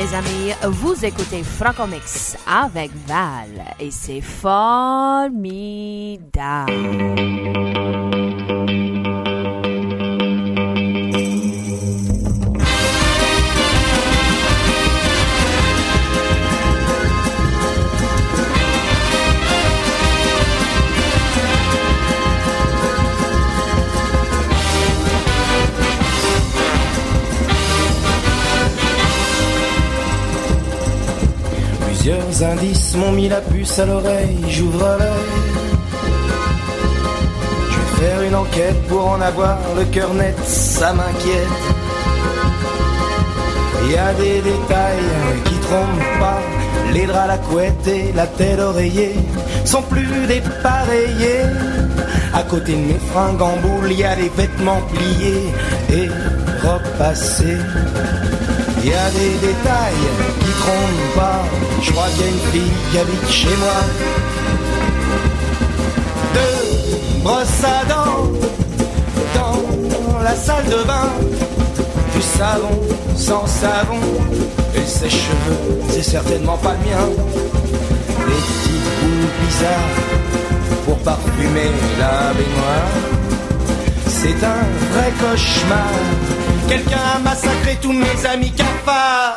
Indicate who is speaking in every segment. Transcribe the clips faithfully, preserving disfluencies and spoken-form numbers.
Speaker 1: mes amis, vous écoutez Franco Mix avec Val et c'est formidable.
Speaker 2: Plusieurs indices m'ont mis la puce à l'oreille, j'ouvre l'œil. Je vais faire une enquête pour en avoir le cœur net, ça m'inquiète. Il y a des détails qui trompent pas, les draps, la couette et la tête oreillée sont plus dépareillés. À côté de mes fringues en boule, il y a des vêtements pliés et repassés. Il y a des détails qui trompent pas, je crois qu'il y a une fille qui habite chez moi. Deux brosses à dents dans la salle de bain, du savon sans savon, et ses cheveux, c'est certainement pas le mien. Des petites boules bizarres pour parfumer la baignoire. C'est un vrai cauchemar. Quelqu'un a massacré tous mes amis cafards.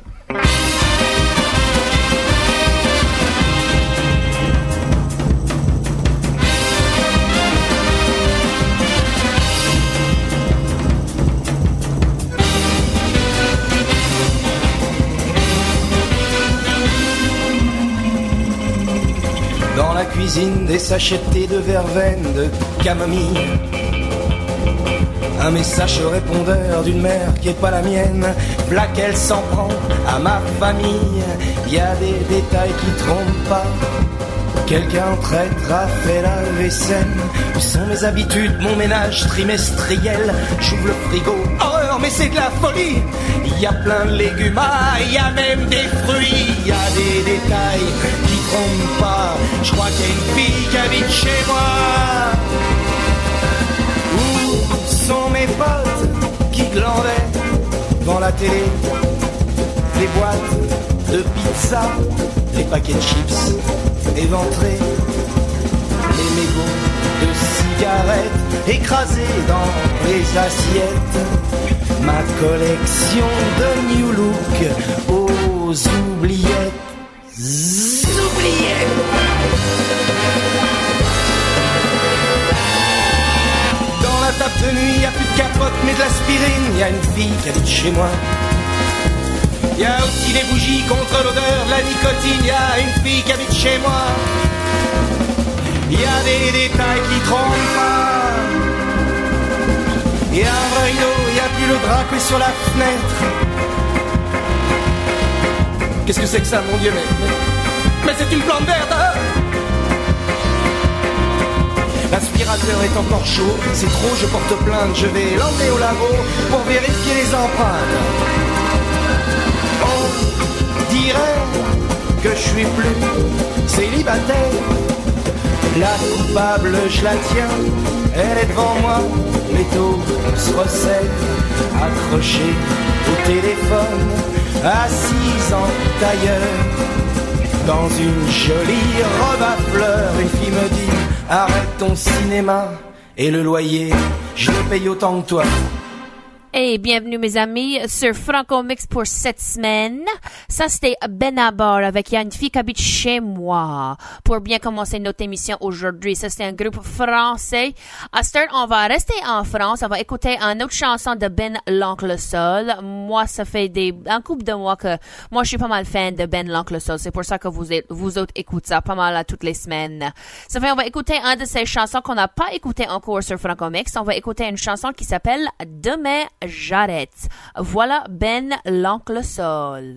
Speaker 2: Dans la cuisine, des sachets de thé de verveine, de camomille. Un message au répondeur d'une mère qui est pas la mienne. V'là qu'elle s'en prend à ma famille. Y a des détails qui trompent pas. Quelqu'un traître a fait la vaisselle. Où sont mes habitudes, mon ménage trimestriel? J'ouvre le frigo, horreur mais c'est de la folie. Y a plein de légumes, ah, y a même des fruits. Y a des détails qui trompent pas. Je crois qu'il y a une fille qui habite chez moi. Sont mes potes qui glandaient devant la télé, les boîtes de pizza, les paquets de chips éventrés, les mégots de cigarettes écrasés dans les assiettes, ma collection de New Look aux oubliettes, oubliettes. La table de nuit, y a plus de capote mais de l'aspirine. Y a une fille qui habite chez moi. Y a aussi des bougies contre l'odeur de la nicotine. Y a une fille qui habite chez moi. Y a des détails qui trompent pas. Y a un rideau, y a plus le drap que sur la fenêtre. Qu'est-ce que c'est que ça, mon Dieu? Mais, mais, mais c'est une plante verte, hein? L'aspirateur est encore chaud, c'est trop, je porte plainte. Je vais l'emmener au labo pour vérifier les empreintes. On dirait que je suis plus célibataire. La coupable, je la tiens, elle est devant moi. Les taux se resserrent, accrochés au téléphone, assise en tailleur. Dans une jolie robe à fleurs, une fille me dit: arrête ton cinéma et le loyer, je le paye autant que toi.
Speaker 1: Et bienvenue mes amis sur Franco Mix pour cette semaine. Ça c'était Benabar avec Y a une fille qui habite chez moi. Pour bien commencer notre émission aujourd'hui, ça c'est un groupe français. À start, on va rester en France. On va écouter une autre chanson de Ben l'Oncle Sol. Moi, ça fait des un couple de mois que moi je suis pas mal fan de Ben l'Oncle Sol. C'est pour ça que vous vous autres écoutez ça pas mal à toutes les semaines. Ça fait on va écouter une de ces chansons qu'on n'a pas écouté encore sur Franco Mix. On va écouter une chanson qui s'appelle Demain j'arrête. Voilà Ben l'Oncle Sol.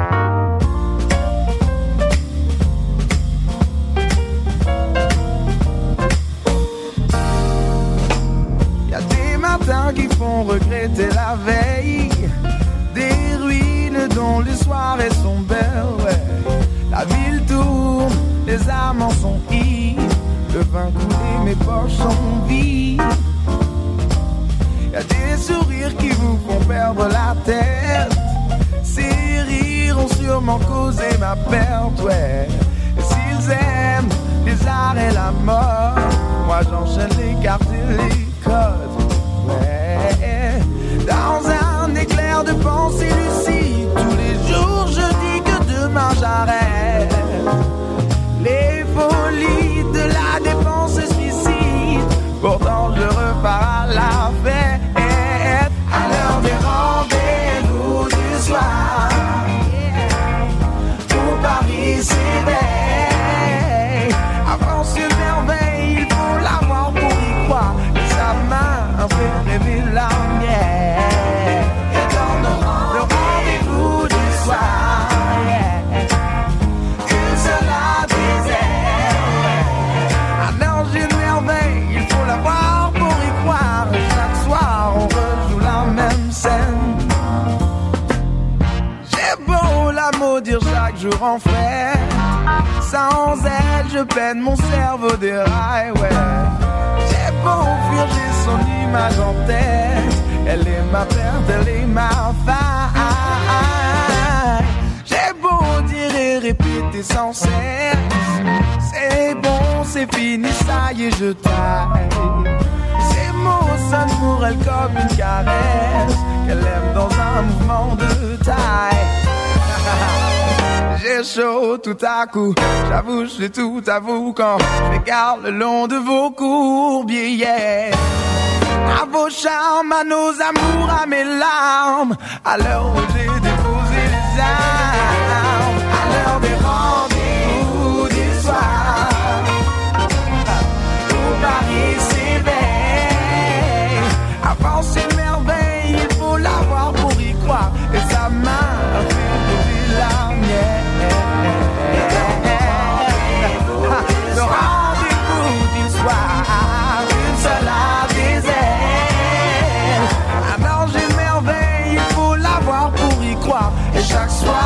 Speaker 3: Y'a des matins qui font regretter la veille, des ruines dont les soirées sont belles, ouais. La ville tourne, les amants sont ivres, le vin coulé, mes poches sont vides. Y'a des sourires qui vous font perdre la tête, ces rires comment causer ma perte, ouais. Et s'ils aiment les arts et la mort, moi j'enchaîne les cartes et les codes, ouais. Dans un éclair de pensée lucide, tous les jours je dis que demain j'arrête. Les folies de la dépense suicide, pourtant je repars à la fête. À l'heure des rendez-vous du soir, où Paris s'éveille. Avance une merveille, il faut l'avoir pour y croire. Et sa main fait rêver la mienne. Et dans le rendez-vous du soir, une seule a des ailes. Un ange, une merveille, il faut l'avoir pour y croire. Et chaque soir on rejoue la même scène. J'ai beau la maudire chaque jour en fait, sans elle je peine, mon cerveau déraille, ouais. J'ai beau fuir, j'ai son image en tête, elle est ma perte, elle est ma faille. J'ai beau dire et répéter sans cesse, c'est bon, c'est fini, ça y est, je taille. Ces mots sonnent pour elle comme une caresse, qu'elle aime dans un mouvement de taille. J'ai chaud tout à coup, j'avoue, je tout avoue quand je m'égare le long de vos courbiers, yeah. À vos charmes, à nos amours, à mes larmes, à l'heure où j'ai déposé les armes, à l'heure des rendez-vous du soir, où Paris s'éveille. Avance une merveille, il faut l'avoir pour y croire, et sa main a fait bouger la mienne. Le rendez-vous du soir, une seule a des ailes. Un ange, une merveille, il faut l'avoir pour y croire. Et chaque soir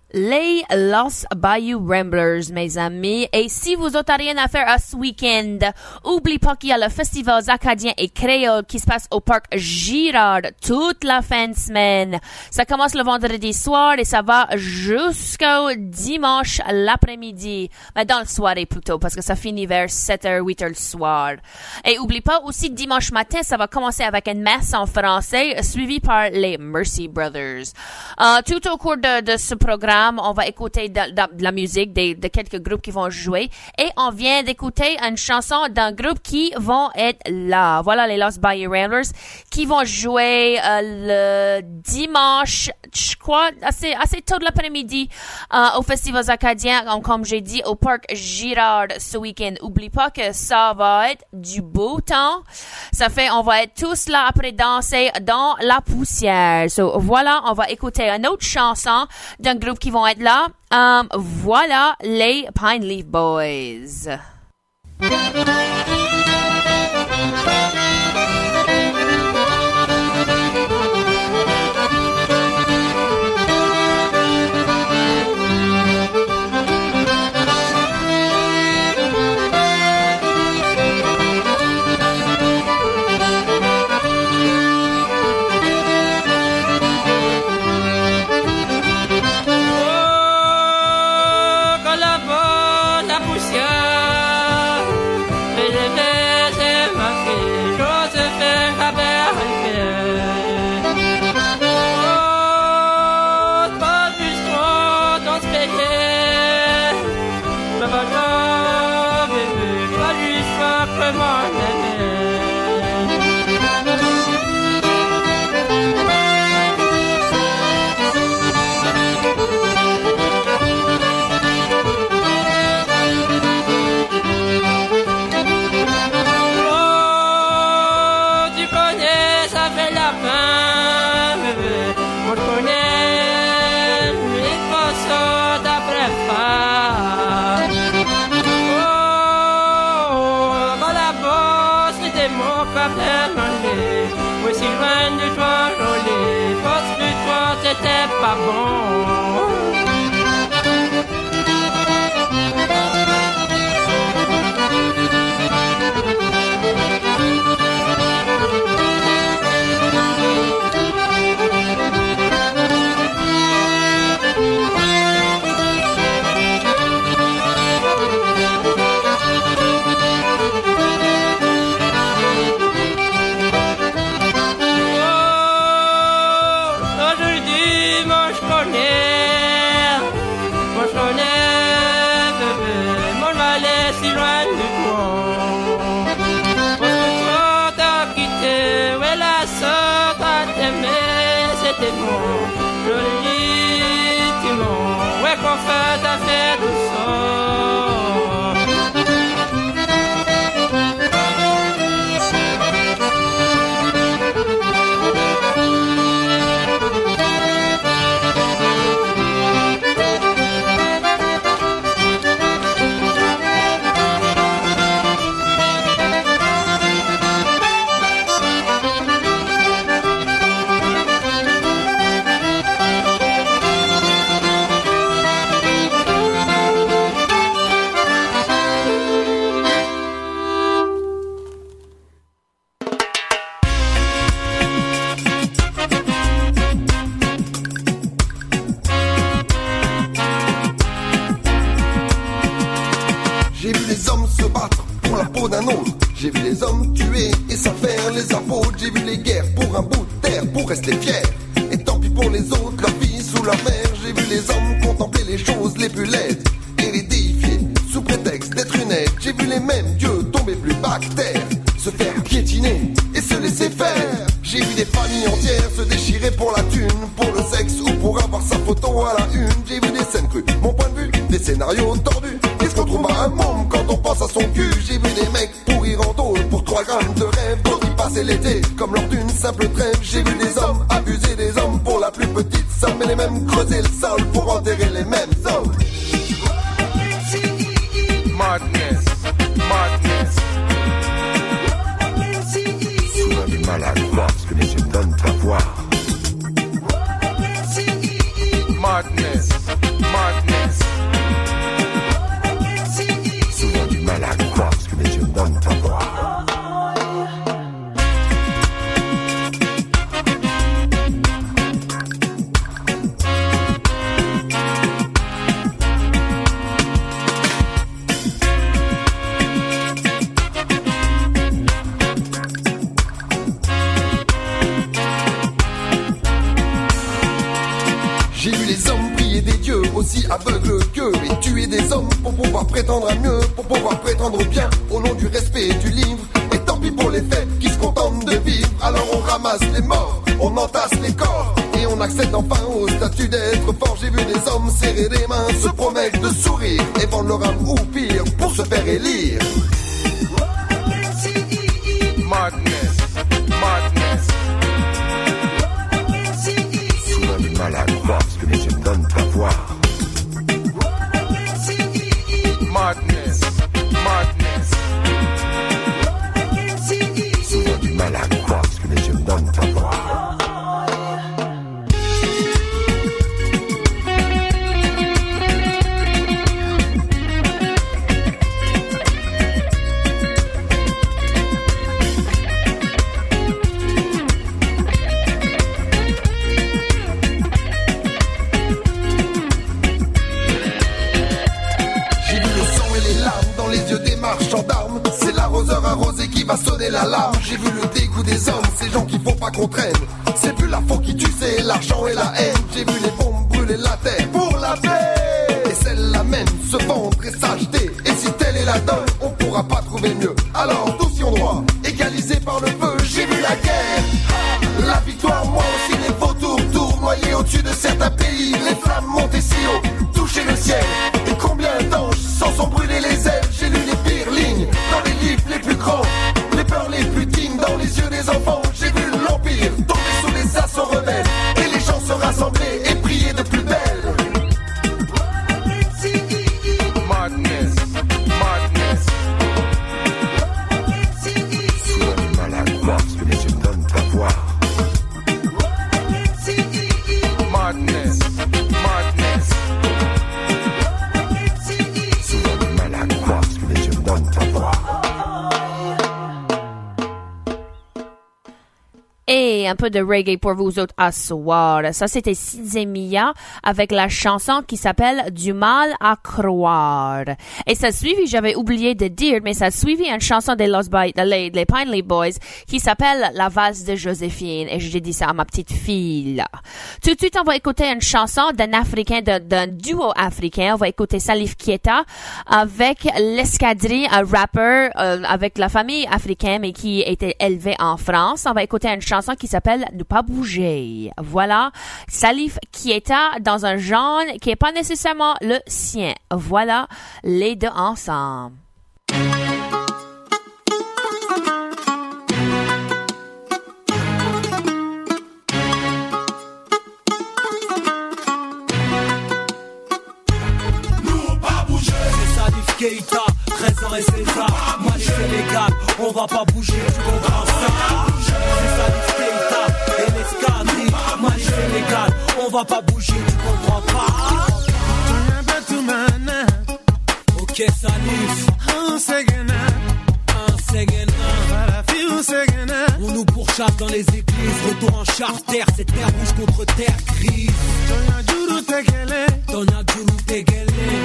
Speaker 1: Les Lost Bayou Ramblers, mes amis. Et si vous n'avez rien à faire à ce week-end, oublie pas qu'il y a le festival acadien et créole qui se passe au parc Girard toute la fin de semaine. Ça commence le vendredi soir et ça va jusqu'au dimanche l'après-midi. Mais dans le soirée plutôt, parce que ça finit vers sept heures, huit heures le soir. Et oublie pas aussi dimanche matin, ça va commencer avec une messe en français, suivie par les Mercy Brothers. Euh, tout au cours de, de ce programme, on va écouter de, de, de la musique de, de quelques groupes qui vont jouer et on vient d'écouter une chanson d'un groupe qui vont être là. Voilà les Lost Bayou Ramblers qui vont jouer euh, le dimanche, je crois, assez, assez tôt de l'après-midi euh, au Festival Acadien, comme j'ai dit, au parc Girard ce week-end. Oublie pas que ça va être du beau temps. Ça fait, on va être tous là après danser dans la poussière. So, voilà, on va écouter une autre chanson d'un groupe qui vont être là. Um, voilà les Pine Leaf Boys.
Speaker 4: Pas bon. Qu'on fait ta fête
Speaker 5: J'ai vu les hommes tuer et s'affaire les apôtres. J'ai vu les guerres pour un bout de terre, pour rester fiers. Et tant pis pour les autres, leur vie sous la mer. J'ai vu les hommes contempler les choses les plus laides et les déifier sous prétexte d'être une aide. J'ai vu les mêmes dieux tomber plus bas que terre, se faire piétiner et se laisser faire. J'ai vu des familles entières se déchirer pour la thune, pour le sexe ou pour avoir sa photo à la une. J'ai vu des scènes crues, mon point de vue, des scénarios tordus. Qu'est-ce qu'on trouve à un môme quand on pense à son cul? J'ai vu des mecs pourrir en tôle pour trois grammes de rêve, d'autres y passer l'été comme lors d'une simple trêve. J'ai vu des hommes abuser des hommes pour la plus petite somme, et les mêmes creuser le sol pour enterrer les mêmes hommes.
Speaker 6: Madness, madness.
Speaker 5: Souvent du mal à croire ce que les yeux donnent à voir.
Speaker 6: Madness.
Speaker 5: pouvoir prétendre à mieux, pour pouvoir prétendre au bien, au nom du respect et du livre. Et tant pis pour les faibles qui se contentent de vivre. Alors on ramasse les morts, on entasse les corps, et on accède enfin au statut d'être fort. J'ai vu des hommes serrer les mains, se promettre de sourire, et vendre leur âme ou pire, pour se faire élire.
Speaker 6: Madness, madness.
Speaker 5: Souvent du mal à croire ce que les yeux me donnent à voir.
Speaker 6: Madness, madness.
Speaker 5: Souvent du mal à croire ce que les yeux me donnent à voir. C'est l'arroseur arrosé qui va sonner l'alarme. J'ai vu le dégoût des hommes, ces gens qu'il faut pas qu'on traîne. C'est plus la faute qui tue, c'est l'argent et la haine. J'ai vu les bombes brûler la terre pour la paix. Et celle-là même se vendre et s'acheter. Et si telle est la donne, on pourra pas trouver mieux. Alors tous y ont droit, égalisés par le feu. J'ai vu la guerre, la victoire, moi aussi les vautours tournoyés au-dessus de certains pays. Les flammes montaient si haut, toucher le ciel. Et combien d'anges s'en sont brûlés les ailes. J'ai lu les pires lignes dans les livres les plus grands, les peurs les plus dignes dans les yeux des enfants. J'ai vu l'empire tomber sous les assauts rebelles, et les gens se rassembler et prier de plus belle.
Speaker 6: Madness, madness.
Speaker 5: Souvent du mal à croire ce que les yeux me donnent à voir.
Speaker 6: Madness, madness.
Speaker 5: Souvent du mal à croire ce que les yeux me donnent à voir.
Speaker 1: Et un peu de reggae pour vous autres à soir. Ça, c'était Sinzemia avec la chanson qui s'appelle Du mal à croire. Et ça suivi, j'avais oublié de dire, mais ça suivi une chanson des Lost Boys, les, les Pineley Boys, qui s'appelle La valse de Joséphine. Et j'ai dit ça à ma petite fille, là. Tout de suite, on va écouter une chanson d'un Africain, d'un, d'un duo africain. On va écouter Salif Keita avec l'Escadrille, un rapper euh, avec la famille africaine, mais qui était élevé en France. On va écouter une chanson qui s'appelle Ne pas bouger. Voilà. Salif Keita dans un genre qui est pas nécessairement le sien. Voilà les deux ensemble.
Speaker 7: Keita, treize ans et seize ans, Mali Sénégal, on va pas bouger, tu comprends ça? C'est Salif Keita et l'escadrille, Mali Sénégal, on va pas bouger, tu comprends pas? Ok Salif, un Ségana, un Ségana, on nous pourchasse dans les églises, retour en charter, c'est terre rouge contre terre grise. Tonya Djourou Tegele, Tonya Djourou Tegele,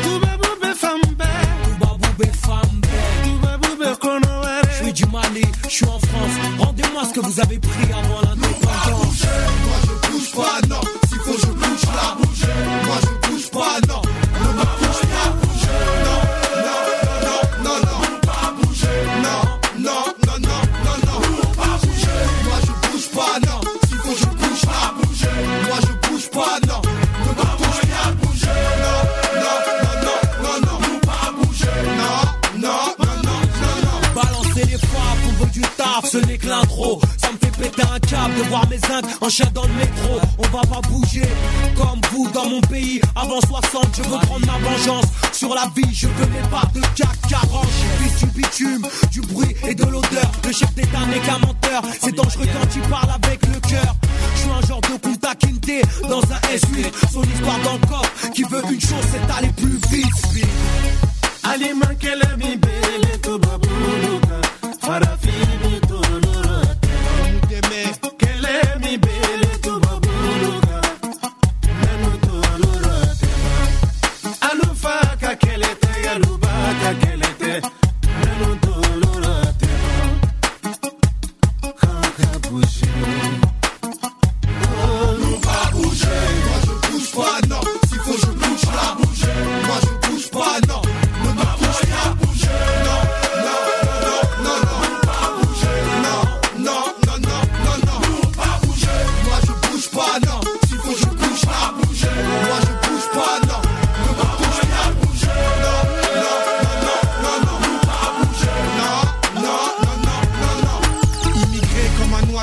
Speaker 7: je suis du Mali, je suis en France. Rendez-moi ce que vous avez pris avant l'indépendance.
Speaker 5: Moi je bouge pas, non. S'il faut je bouge là. Moi je bouge pas, non. Ne me bouge pas, bouger. Non, non, non, non, non. Pas bouger. Non, non, non, non, non, non. Pas bouger. Moi je bouge pas, non. S'il faut je bouge là. Moi je bouge pas, non. Ne me bouge pas, bouger. Non, non, non, non, non, non. Pas bouger. Non, non, non, non, non, non.
Speaker 7: Balancer les frappes, on veut du taf, ce n'est que l'intro. Ça me fait péter un câble de voir mes zincs en chien dans le métro. On va pas bouger comme vous dans mon pays. Avant soixante, je veux prendre ma vengeance sur la vie. Je veux mes parts de C A C quarante. Je suis du bitume, du bruit et de l'odeur. Le chef d'état n'est qu'un menteur. C'est dangereux quand il parle avec le cœur. Je suis un genre de Kunta Kinte dans un S huit. Son histoire dans le coffre qui veut une chose, c'est aller plus vite.
Speaker 3: Ali mankele mi bele to babuluka farafini to lorote mudeme kele mi bele to babuluka nanu to lorote alufa ka kele te aluba ka kele te nanu to lorote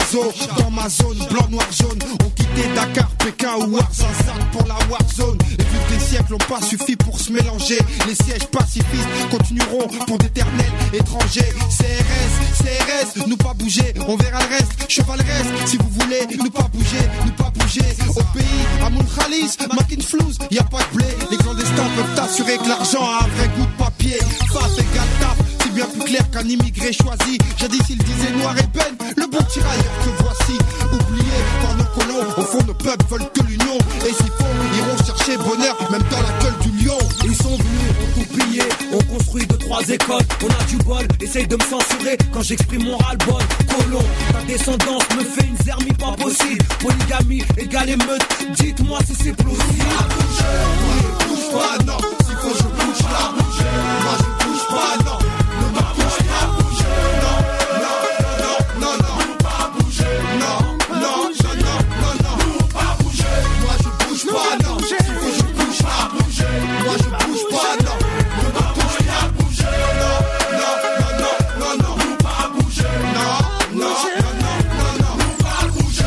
Speaker 8: Charzo, dans ma zone, blanc, noir, jaune. On quittait Dakar, Pékin ou Ouarzazate pour la Warzone. Et vu que des siècles n'ont pas suffi pour se mélanger, les sièges pacifistes continueront pour d'éternels étrangers. C R S, C R S, nous pas bouger, on verra le reste. Cheval reste, si vous voulez, nous pas bouger, nous pas bouger. Au pays, à Moun Khalis, Makin Flouz, y a pas de blé. Les clandestins peuvent t'assurer que l'argent a un vrai goût de papier. Face égale taf, c'est bien plus clair qu'un immigré choisi. Jadis il disait noir et peine, le bon tirailleur que voici. Oublié par nos colons, au fond nos peuples veulent que l'union. Et s'il faut, iront chercher bonheur, même dans la gueule du lion.
Speaker 7: Ils sont venus, on tout pillé, on construit deux, trois écoles. On a du bol, essaye de me censurer quand j'exprime mon ras-le-bol. Colon, ta descendance me fait une zermie pas possible. Polygamie, égale émeute, dites-moi si c'est plausible.
Speaker 8: Ne bouge pas, non, s'il faut je bouge là. Moi je bouge pas, non, ne me bouge pas, bouge. Non, non, non, non, non, non, pas bouger. Non, non, non, non, non, non, pas bouger. Moi je bouge pas, non, s'il faut je bouge là. Moi je bouge pas, non, ne me bouge pas, bouger. Non, non, non, non, non, non, pas bouger. Non, non, non, non, non, non, pas bouger.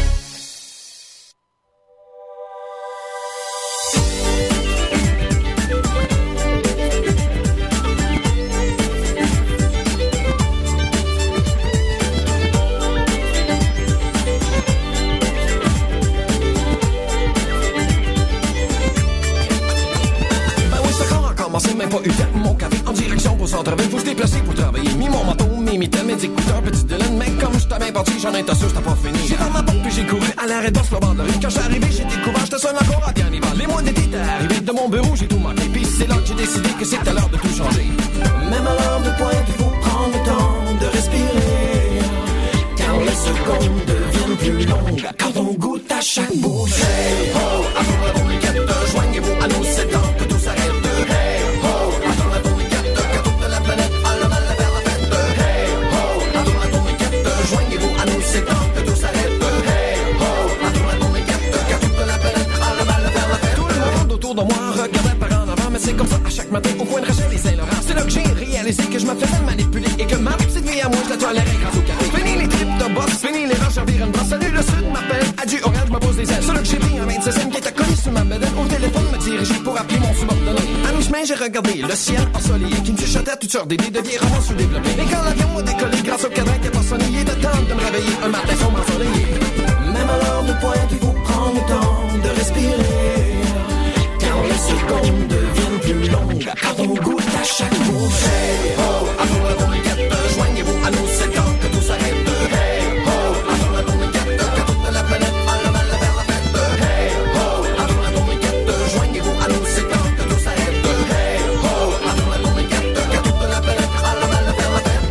Speaker 9: C'est même pas eu fait mon café en direction pour centre-ville. Faut se déplacer pour travailler. Mis mon manteau, mis mes thèmes, mes écouteurs, petit Dylan. Mais comme j'étais bien parti, j'en étais sûr, c'était pas fini. J'ai fait ma porte puis j'ai couru à l'arrêt d'os, le bord de la rue. Quand j'suis arrivé, j'ai découvert, j'étais seul encore à carnival. Les mois d'été étaient arrivés de mon bureau, j'ai tout manqué. Puis c'est là que j'ai décidé que c'était l'heure de tout changer. Même à l'heure de pointe, il faut prendre le temps de respirer. Car les secondes deviennent plus longues quand on goûte à chaque bouche. Hey ho, avant la tourniquette, joignez-vous à nous, c'est temps que tout s'arrête. De moi, regardais par en avant, mais c'est comme ça à chaque matin au coin de Rachel et Saint-Laurent. C'est là que j'ai réalisé que je me faisais manipuler et que ma petite vie à moi, je la tolérais grâce au carré. Fini les trips de boss, fini les roches à virer une brosse. Salut le sud m'appelle, adieu orange, je me pose des ailes. C'est là que j'ai pris un vingt-six qui était collé sur ma bedaine. Au téléphone me dirigeait pour appeler mon subordonné. À mi-chemin, j'ai regardé le ciel ensoleillé qui me chuchotait toutes sortes d'idées de vieilles romances sous-développées. Et quand l'avion a décollé grâce au cadran qui a pas sonné, il était temps de me réveiller un matin sombre ensoleillé. Même à l'heure de pointe, il faut prendre le temps de respirer. Les secondes deviennent plus longues quand on goûte à chaque bouche. Hey ho, avant la tourniquette, joignez-vous à nous, c'est temps que tout s'arrête. Hey ho, avant la tourniquette, que toute la planète a le mal à faire la fête. Hey ho, avant la tourniquette, joignez-vous à nous, c'est temps que tout s'arrête. Hey ho, avant la tourniquette, que toute la planète a le mal à faire la fête.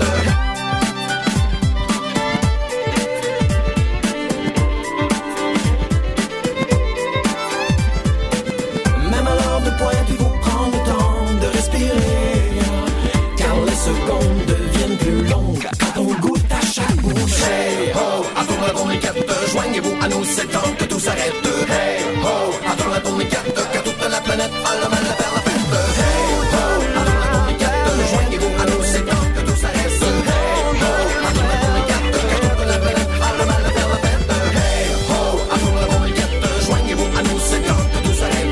Speaker 9: Il faut prendre le temps de respirer, car les secondes deviennent plus longues quand on goûte à chaque bouche. Hey ho, attends la tourniquette, joignez-vous à nous, c'est temps que tout s'arrête. Hey ho, attends la tourniquette, que toute la planète a le mal à faire la fête. Hey ho, attends la tourniquette, joignez-vous à nous, c'est temps que tout s'arrête. Hey ho, attends la tourniquette, que toute la planète a le mal à faire la fête. Hey ho, attends la tourniquette, joignez-vous à nous, c'est temps que tout s'arrête.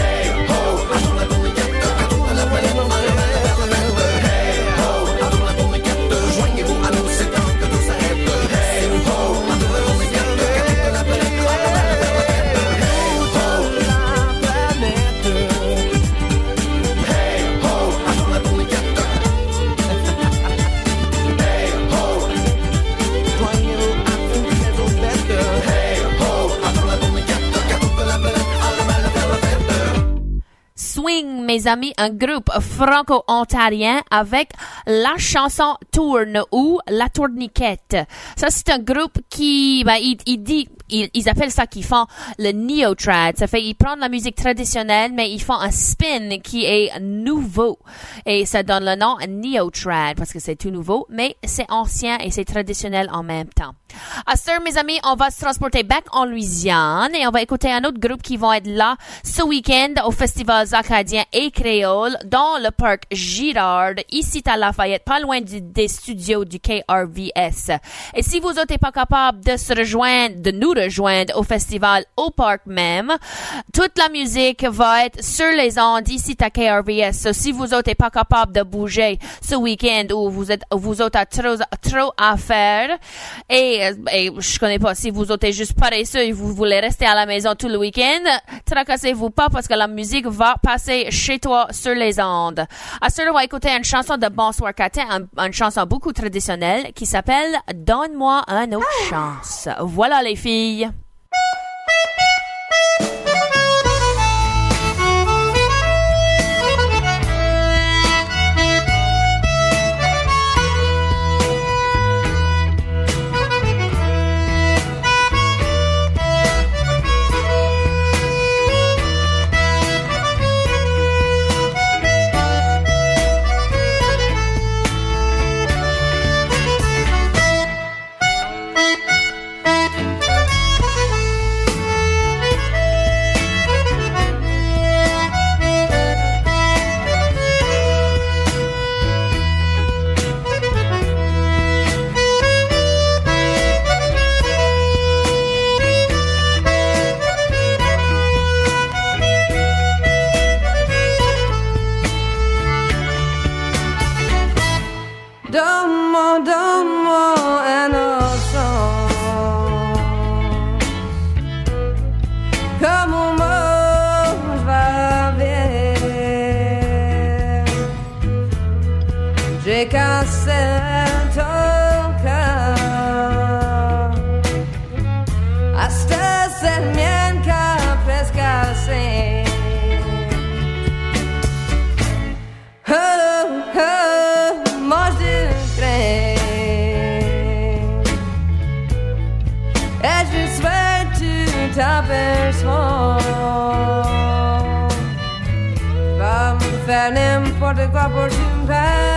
Speaker 1: Mes amis, un groupe franco-ontarien avec la chanson Tourne ou La Tourniquette. Ça, c'est un groupe qui, ben, il, il dit, ils, ils appellent ça qu'ils font le neo-trad. Ça fait, ils prennent la musique traditionnelle, mais ils font un spin qui est nouveau. Et ça donne le nom neo-trad parce que c'est tout nouveau, mais c'est ancien et c'est traditionnel en même temps. À ce, mes amis, on va se transporter back en Louisiane et on va écouter un autre groupe qui vont être là ce week-end au Festival acadien et et créole dans le parc Girard, ici à Lafayette, pas loin du, des studios du K R V S. Et si vous n'êtes pas capable de se rejoindre, de nous rejoindre au festival au parc même, toute la musique va être sur les ondes ici à K R V S. So, si vous n'êtes pas capable de bouger ce week-end ou vous êtes, vous êtes trop, trop à faire, et, et je connais pas, si vous êtes juste paresseux et vous voulez rester à la maison tout le week-end, tracassez-vous pas parce que la musique va passer chez toi sur les ondes. À ce moment, on va écouter une chanson de Bonsoir Catin, une, une chanson beaucoup traditionnelle qui s'appelle Donne-moi un autre chance. Voilà les filles.
Speaker 10: Donne-moi, donne-moi un autre chance. Comme on mange va bien. J'ai cassé ton cœur. À cette c'est le mien qui a presque cassé. Oh, oh. Et je souhaite tu t'aperçois. Va me faire n'importe quoi pour tu me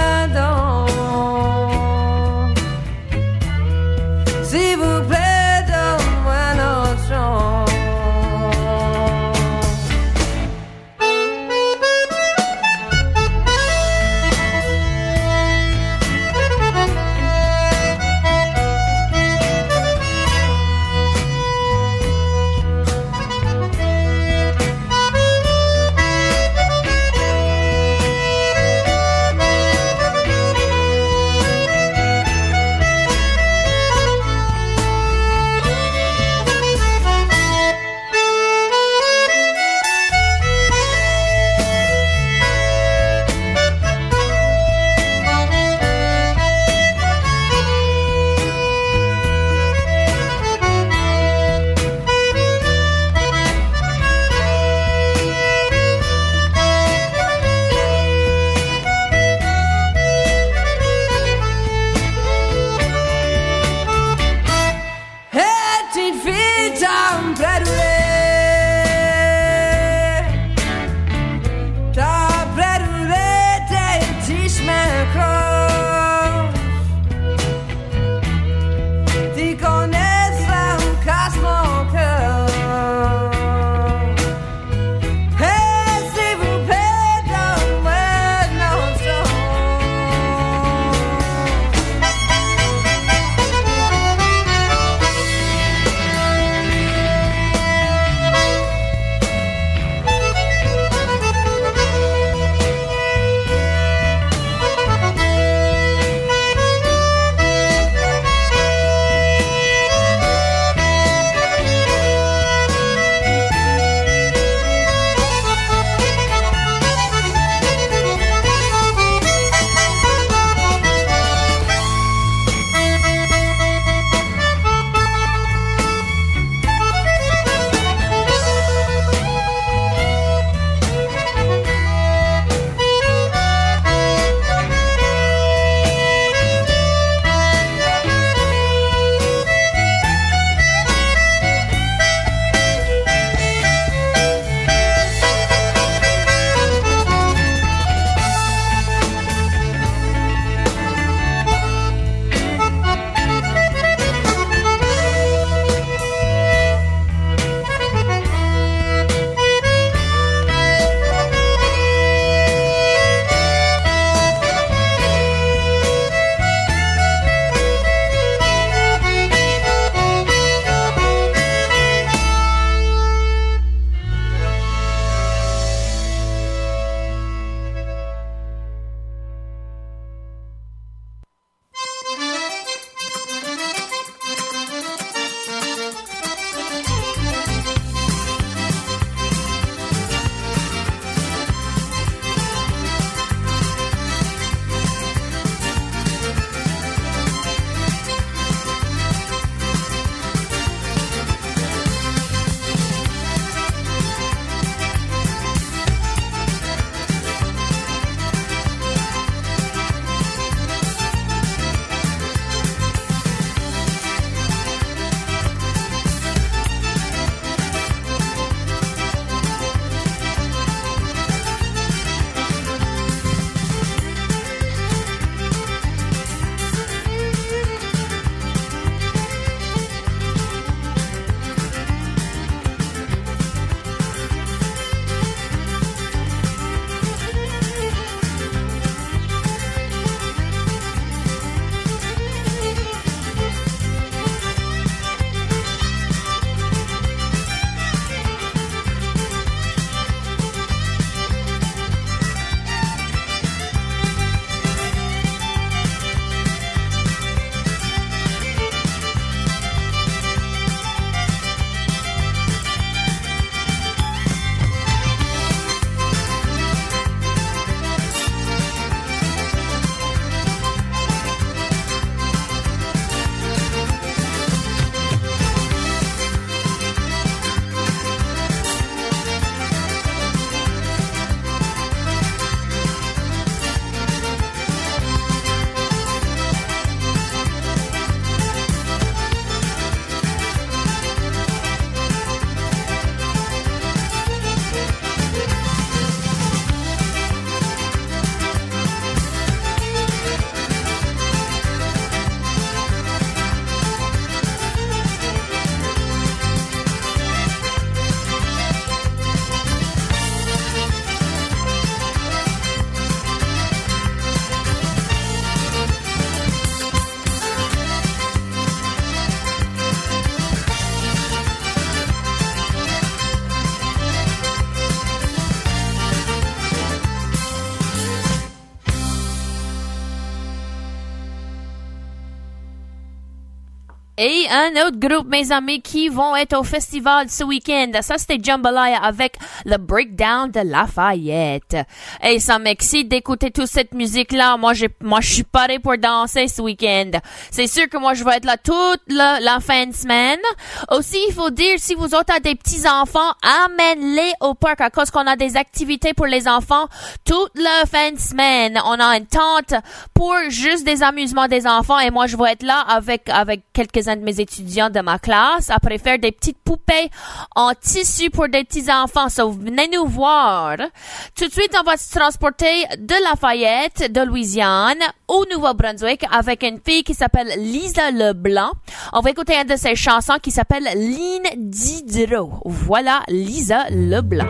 Speaker 10: pardonnes. S'il vous plaît, donne-moi une autre chance.
Speaker 1: Et un autre groupe, mes amis, qui vont être au festival ce week-end. Ça, c'était Jambalaya avec le Breakdown de Lafayette. Et ça m'excite d'écouter toute cette musique-là. Moi, j'ai, moi, je suis paré pour danser ce week-end. C'est sûr que moi, je vais être là toute la, la fin de semaine. Aussi, il faut dire, si vous autres avez des petits-enfants, amène-les au parc à cause qu'on a des activités pour les enfants toute la fin de semaine. On a une tente pour juste des amusements des enfants et moi, je vais être là avec, avec quelques de mes étudiants de ma classe après faire des petites poupées en tissu pour des petits enfants. So, venez nous voir. Tout de suite, on va se transporter de Lafayette, de Louisiane, au Nouveau-Brunswick avec une fille qui s'appelle Lisa Leblanc. On va écouter une de ses chansons qui s'appelle Line Diderot. Voilà Lisa Leblanc.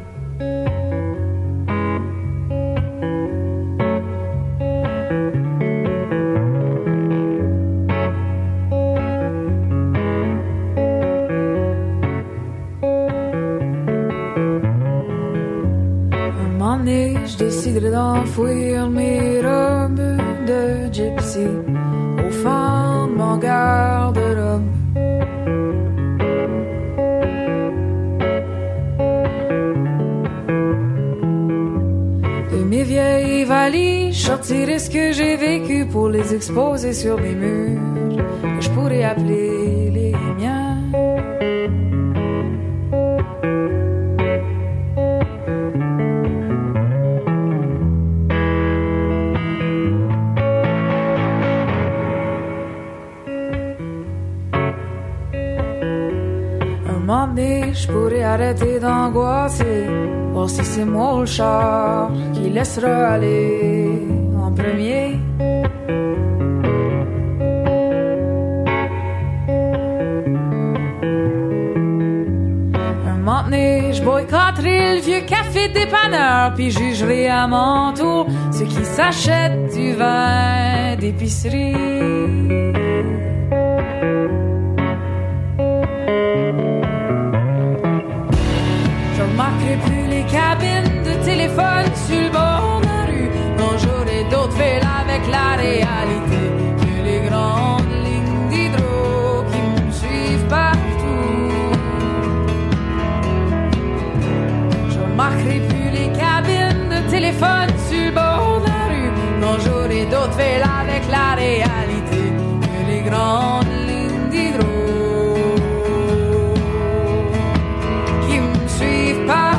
Speaker 11: Je déciderai d'enfouir mes robes de gypsy au fond de mon garde-robe. De mes vieilles valises, je sortirai ce que j'ai vécu pour les exposer sur mes murs, que je pourrais appeler les miens. Je pourrais arrêter d'angoisser, voir si c'est moi le char qui laissera aller en premier. Un moment donné, je boycotterai le vieux café dépanneur, puis jugerai à mon tour ceux qui s'achètent du vin d'épicerie. Cabine de téléphone sur le bord de la rue. Non, j'aurais d'autres faits avec la réalité que les grandes lignes d'hydro qui me suivent partout. Je remarquerai plus les cabines de téléphone sur le bord de la rue. Non, j'aurais d'autres faits avec la réalité que les grandes lignes d'hydro qui me suivent partout.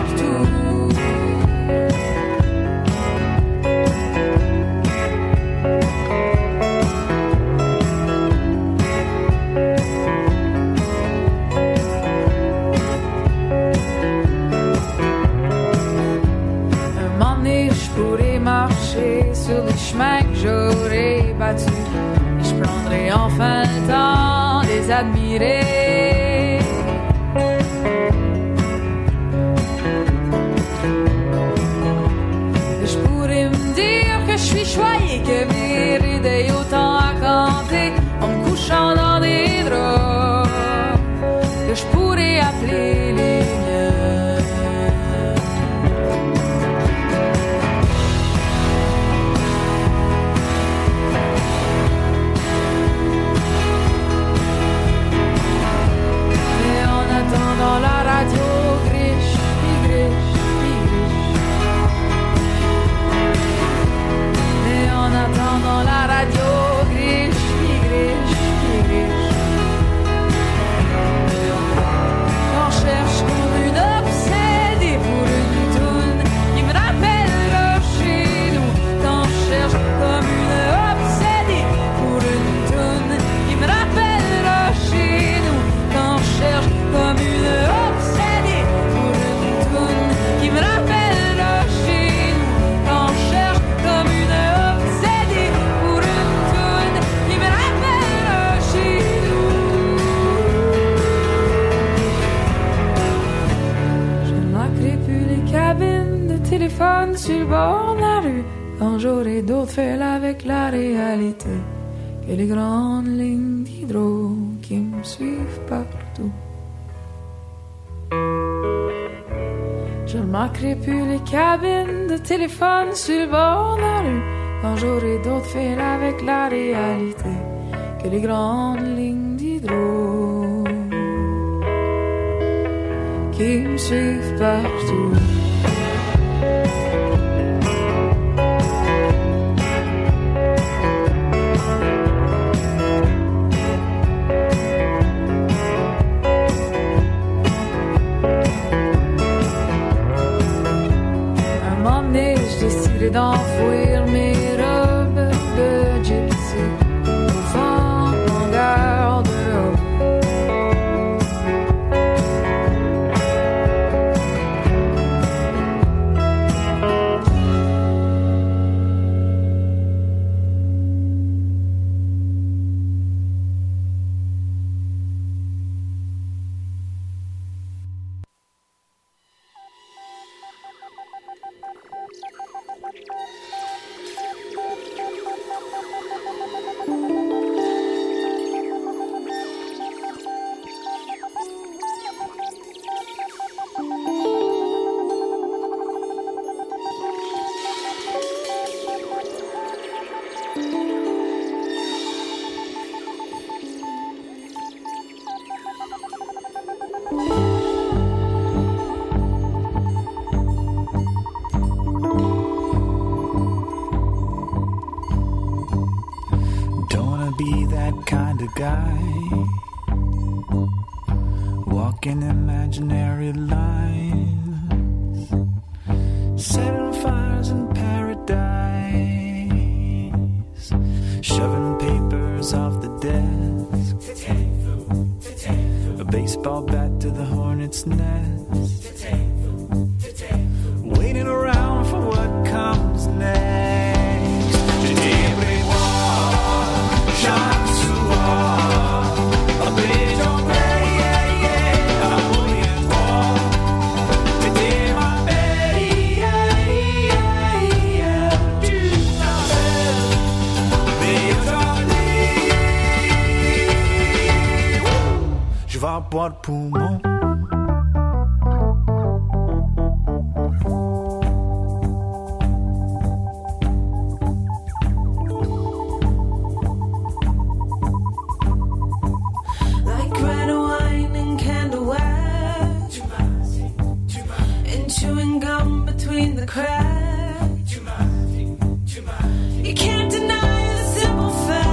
Speaker 11: Sur les chemins que j'aurais battus, et je prendrai enfin le temps de les admirer. Et je pourrais me dire que je suis choyé, que mes rides aient autant à compter en me couchant dans des draps que je pourrais appeler les miens. Dans la radio, griche, puis griche, puis griche. Mais en attendant la radio, griche, puis griche, puis griche. On cherche comme une obsédée pour une toune qui me rappellera chez nous. T'en cherche comme une obsédée pour une toune qui me rappellera chez nous. T'en cherche comme une obsédée pour une toune qui me rappellera chez nous. Quand je cherche comme une obsédée pour une toune qui me rappellera chez nous. Je ne manquerai plus les cabines de téléphone sur le bord de la rue quand j'aurai d'autres faits avec la réalité que les grandes lignes d'hydro qui me suivent partout. Je ne manquerai plus les cabines de téléphone sur le bord de la rue quand j'aurai d'autres faits avec la réalité que les grandes lignes d'hydro suivent partout. Un moment donné, j'ai décidé d'enfouir mes robes de gypsy au fond de mon garde-robe.
Speaker 12: Don't wanna be that kind of guy, walking imaginary lines, setting fires in paradise, shoving papers off the desk, a baseball bat to the hornet's nest, waiting around for what comes next. Je vais boire de poumon.
Speaker 13: Like red wine and candle wax, and chewing gum between the cracks. You can't deny the simple fact.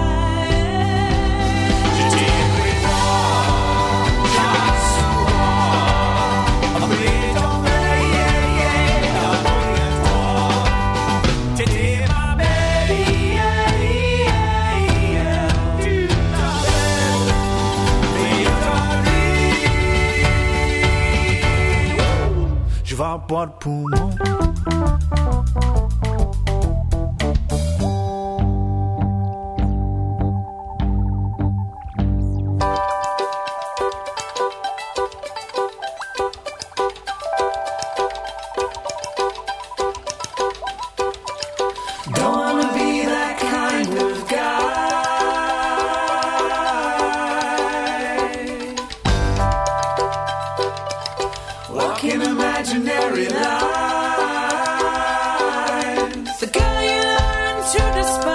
Speaker 12: Je vais boire de poumon.
Speaker 13: Don't wanna be that kind of guy, walking imaginary lines, the girl you learn to despise.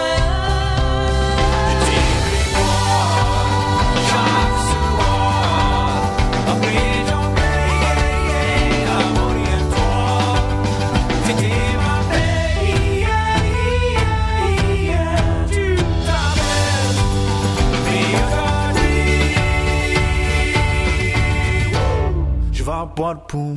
Speaker 12: Je vais boire de poumon.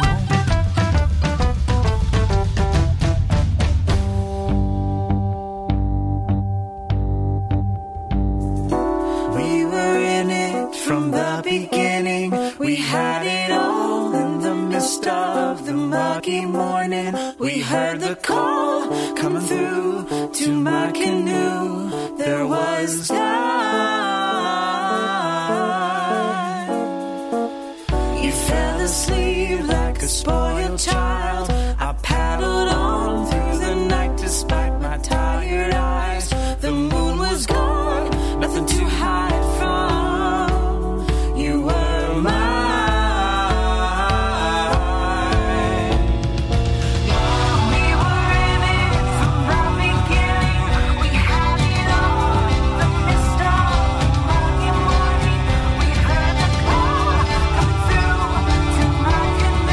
Speaker 13: We were in it from the beginning. We had it all in the mist of the muggy morning. We heard the call coming through to my canoe. There was time. You fell asleep like a spoiled child. I paddled on through the night despite my tired eyes. The moon was gone, nothing to hide from. You were mine. We were in it from the beginning. We had it all in the mist of the muggy morning. We heard the call coming through to my canoe.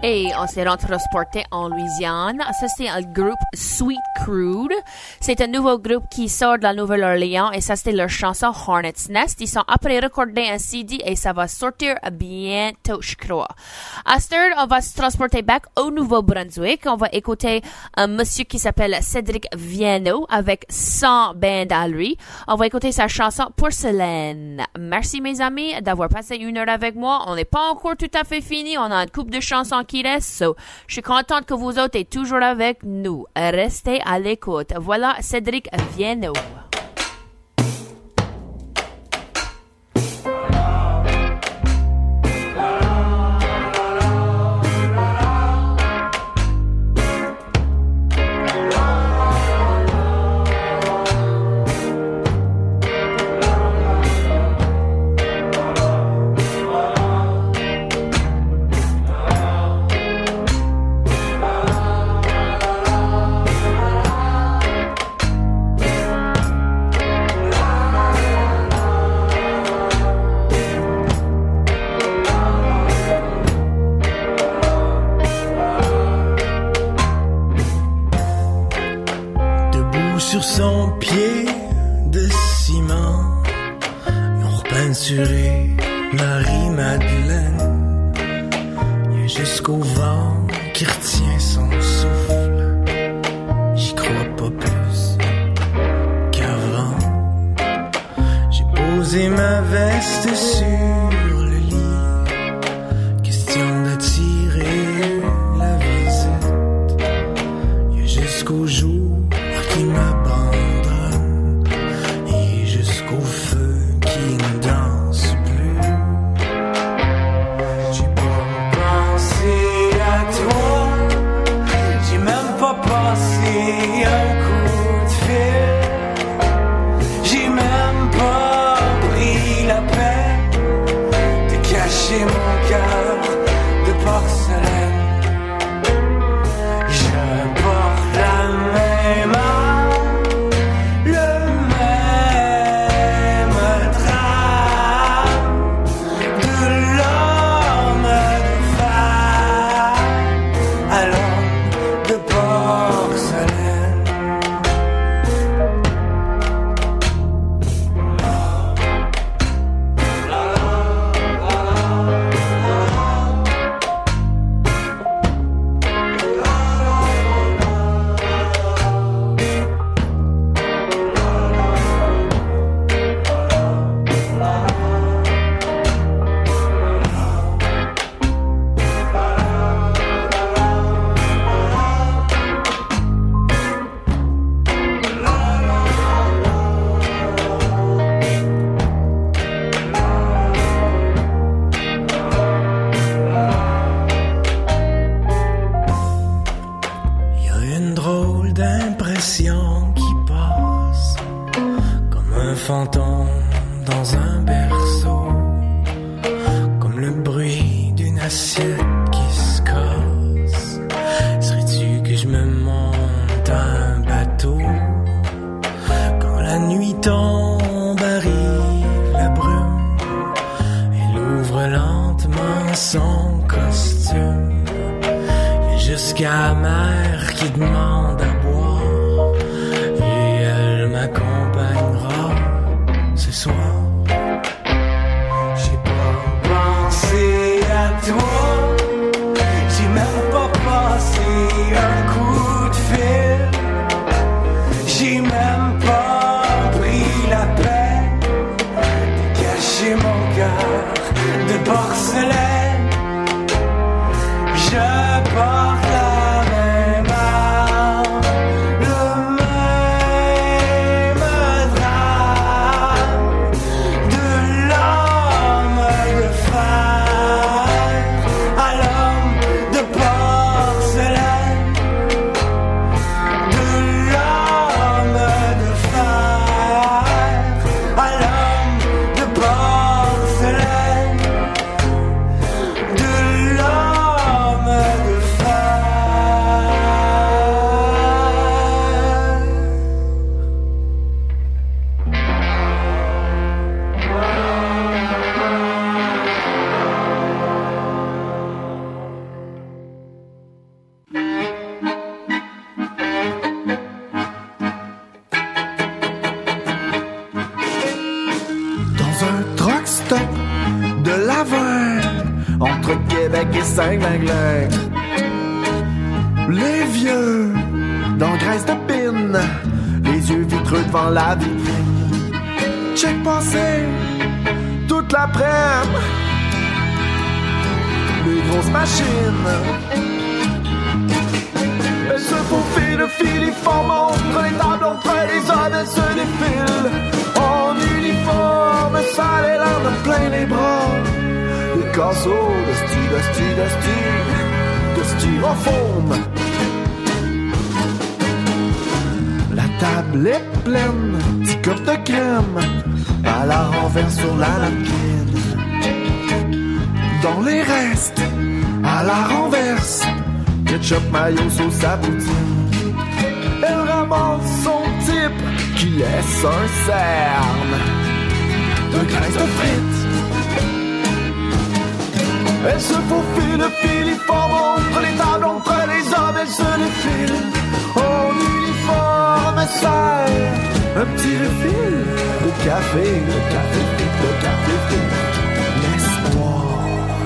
Speaker 1: Et on s'est transporté en Louisiane. Ça, c'est un groupe Sweet Crude. C'est un nouveau groupe qui sort de la Nouvelle-Orléans et ça, c'était leur chanson Hornet's Nest. Ils sont après recordés un C D et ça va sortir bientôt, je crois. À cette heure, on va se transporter back au Nouveau-Brunswick. On va écouter un monsieur qui s'appelle Cédric Viano avec son band à lui. On va écouter sa chanson Porcelaine. Merci, mes amis, d'avoir passé une heure avec moi. On n'est pas encore tout à fait fini. On a une couple de chansons qui reste. So, je suis contente que vous autres êtes toujours avec nous. Restez à l'écoute. Voilà Cédric Viano.
Speaker 14: Sur son pied de ciment, ils ont repeinturé Marie-Madeleine. Il y a jusqu'au vent qui retient son souffle. J'y crois pas plus qu'avant. J'ai posé ma veste sur le lit, question d'attirer la visite. Il y a jusqu'au jour qui m'abandonne et jusqu'au feu qui ne danse plus. J'ai pas pensé à toi, j'ai même pas pensé à un coup de fil, j'ai même pas pris la peine de cacher mon cœur de porcelaine. Je porte la même fantôme dans un berceau, comme le bruit d'une assiette qui se casse. Serais-tu que je me monte à un bateau quand la nuit tombe, arrive la brume, elle ouvre lentement son costume. Et jusqu'à la mère qui demande à boire et elle m'accompagnera ce soir. J'ai pas pensé à toi, j'ai même pas passé un coup de fil, j'ai même pas pris la peine de cacher mon cœur de porcelaine. Je porte la même âme.
Speaker 3: cinglingling. Les vieux, dans graisse de pine, les yeux vitreux devant la vitrine. Check passer toute l'après-midi, les grosses machines. Elles se faufilent de filiformes entre les tables, entre les hommes, elles se défilent en uniforme, sale et larmes plein les bras. Des casseaux de sti, de sti, de sti, de styrofoam. La table est pleine, petit cup de crème, à la renverse sur la napkin. Dans les restes, à la renverse, ketchup, mayo, sauce à poutine. Elle ramasse son type qui laisse un cerne de graisse de frites. Elle se faufile de filiforme entre les tables, entre les hommes, elle se défile en uniforme, sale. Un petit refill de café, le café fit, le café fit. L'espoir.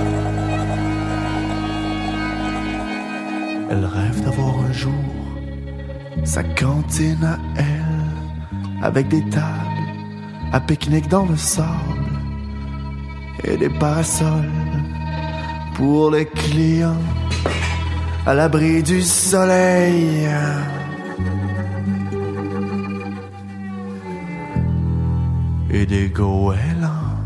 Speaker 3: Elle rêve d'avoir un jour sa cantine à elle, avec des tables à pique-nique dans le sable et des parasols pour les clients à l'abri du soleil. Et des goélands.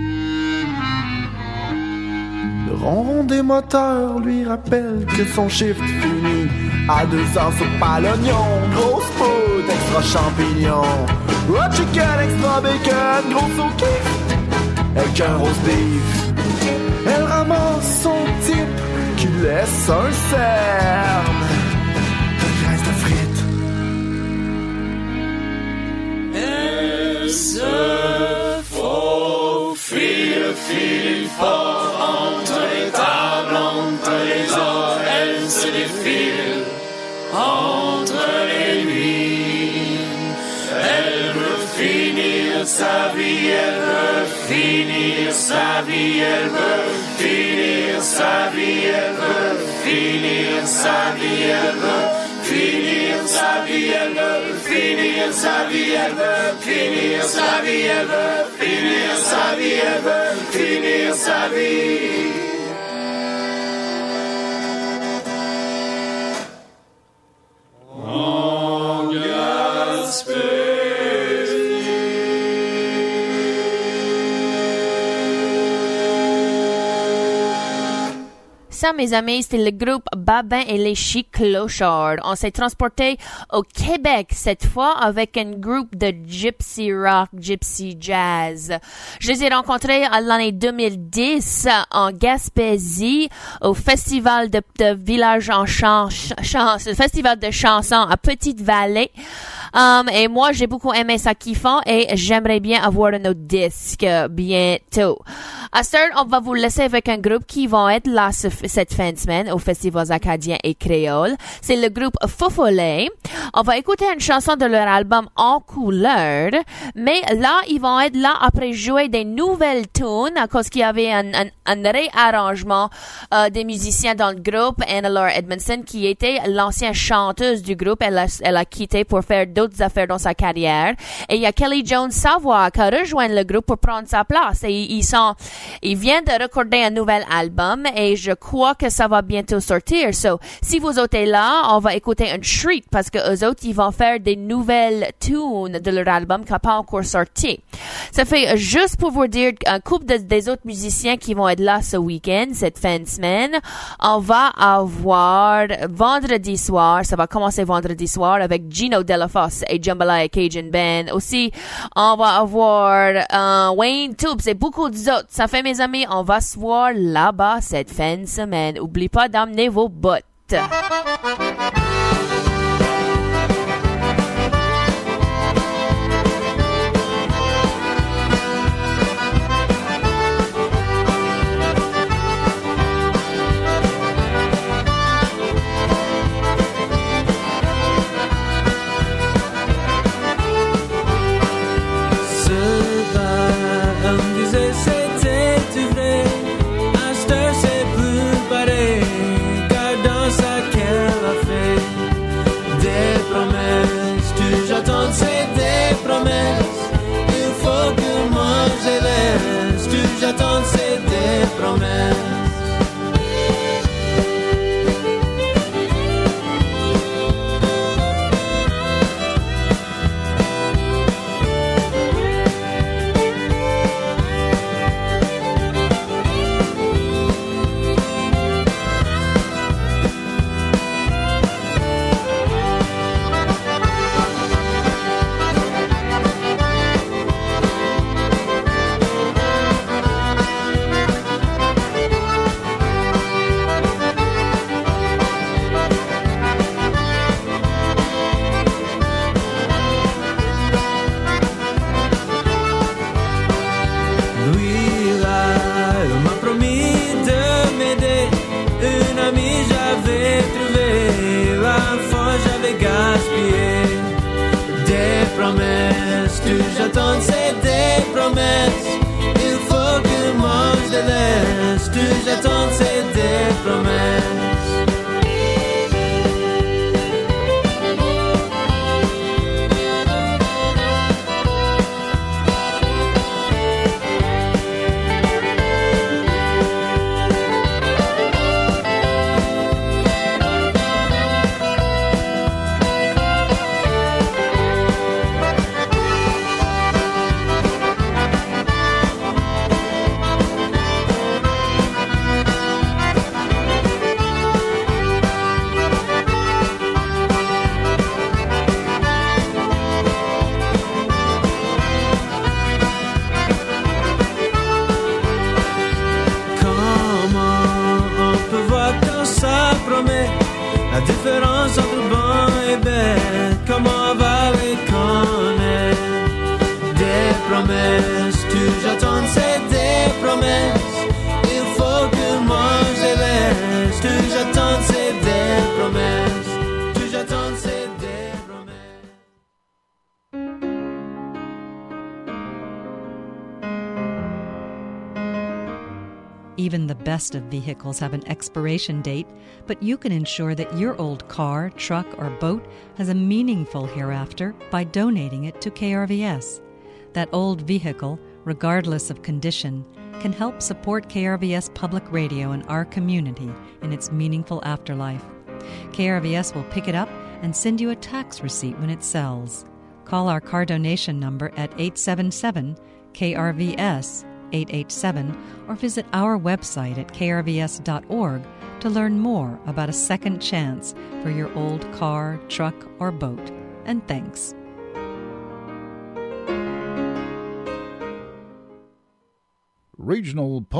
Speaker 3: Le ronron des moteurs lui rappelle que son shift finit à deux heures sur pas l'oignon. Grosse poudre, extra champignons, hot chicken, extra bacon, gros au kiff, avec un roast beef. Elle ramasse son type qui laisse un cerne de graisse de frites.
Speaker 14: Elle se faufile, file fort entre les tables, entre les ors. Elle se défile entre les nuits. Elle veut finir sa vie, elle veut finir sa vie, elle veut finir sa vie, elle veut finir sa vie, elle veut finir sa vie, elle veut finir sa vie, elle veut finir sa vie, elle veut finir sa vie, elle veut finir sa vie. En Gaspésie.
Speaker 1: Ça, mes amis, c'était le groupe Babin et les Chic Clochards. On s'est transporté au Québec cette fois avec un groupe de gypsy rock, gypsy jazz. Je les ai rencontrés à l'année deux mille dix en Gaspésie au festival de, de village en chant, chant, festival de chansons à Petite-Vallée. Um, et moi, j'ai beaucoup aimé ça qu'ils font et j'aimerais bien avoir un autre disque bientôt. À ce temps, on va vous laisser avec un groupe qui vont être là ce, cette fin de semaine au Festival acadien et créole. C'est le groupe Fofollet. On va écouter une chanson de leur album En couleur, mais là, ils vont être là après jouer des nouvelles tunes à cause qu'il y avait un, un, un réarrangement euh, des musiciens dans le groupe. Anna-Laure Edmondson, qui était l'ancienne chanteuse du groupe, elle a, elle a quitté pour faire d'autres affaires dans sa carrière. Et il y a Kelly Jones Savoie qui a rejoint le groupe pour prendre sa place. Et ils sont, ils viennent de recorder un nouvel album et je crois que ça va bientôt sortir. So, si vous êtes là, on va écouter un treat parce que eux autres, ils vont faire des nouvelles tunes de leur album qui n'a pas encore sorti. Ça fait juste pour vous dire un couple de, des autres musiciens qui vont être là ce week-end, cette fin de semaine. On va avoir vendredi soir, ça va commencer vendredi soir avec Gino Delafosse et Jambalaya Cajun Band. Aussi, on va avoir euh, Wayne Toops et beaucoup d'autres. Ça fait, mes amis, on va se voir là-bas cette fin de semaine. Oublie pas d'emmener vos bottes.
Speaker 14: C'était vrai, à cette heure c'est plus pareil. les gaspiller. Des promesses, toujours j'attends, c'est des promesses. Il faut que moi je les laisse, toujours j'attends, c'est des promesses. La différence entre bon et bête, comment va les connaître? Des promesses, tout j'attends, c'est des promesses. Il faut que moi je les laisse, tout j'attends, c'est des promesses. Tout j'attends, c'est des promesses.
Speaker 15: Even the best of vehicles have an expiration date, but you can ensure that your old car, truck, or boat has a meaningful hereafter by donating it to K R V S. That old vehicle, regardless of condition, can help support K R V S Public Radio and our community in its meaningful afterlife. K R V S will pick it up and send you a tax receipt when it sells. Call our car donation number at eight seven seven K R V S eight eight seven or visit our website at k r v s dot org to learn more about a second chance for your old car, truck, or boat. And thanks.
Speaker 16: Regional